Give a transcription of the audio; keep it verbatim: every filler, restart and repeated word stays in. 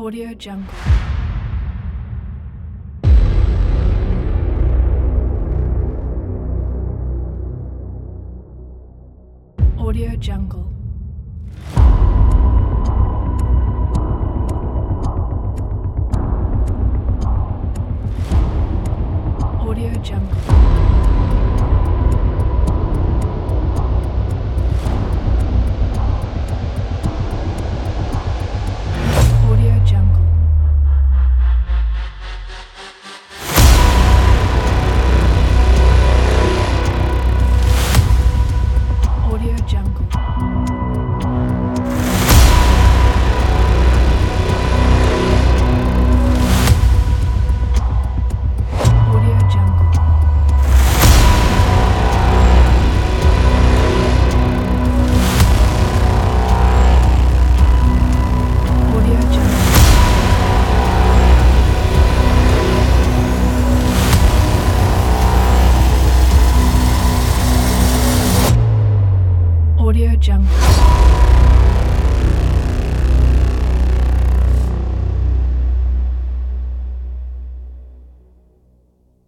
Audio Jungle. Audio Jungle. Audio Jungle. Audio Jungle. Audio Jungle. Audio Jungle. Audio Jungle. Audio Jungle.